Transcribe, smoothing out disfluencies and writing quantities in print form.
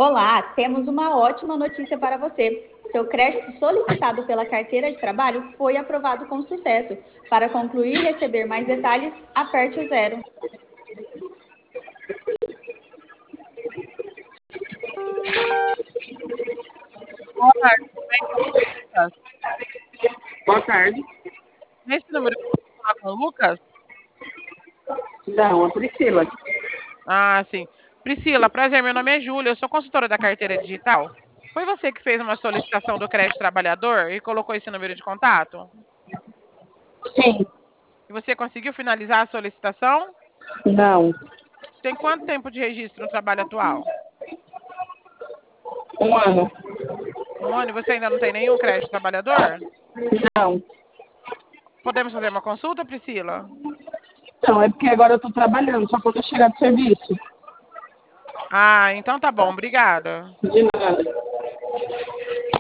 Olá, temos uma ótima notícia para você. Seu crédito solicitado pela carteira de trabalho foi aprovado com sucesso. Para concluir e receber mais detalhes, aperte o zero. Boa tarde, tudo bem com o Lucas? Boa tarde. Nesse número, eu posso falar com o Lucas? Não, a Priscila. Ah, sim. Priscila, prazer, meu nome é Júlia, eu sou consultora da carteira digital. Foi você que fez uma solicitação do crédito trabalhador e colocou esse número de contato? Sim. E você conseguiu finalizar a solicitação? Não. Tem quanto tempo de registro no trabalho atual? Um ano. Um ano e você ainda não tem nenhum crédito trabalhador? Não. Podemos fazer uma consulta, Priscila? Não, é porque agora eu tô trabalhando, só quando eu chegar do serviço. Ah, então tá bom, obrigada. De nada.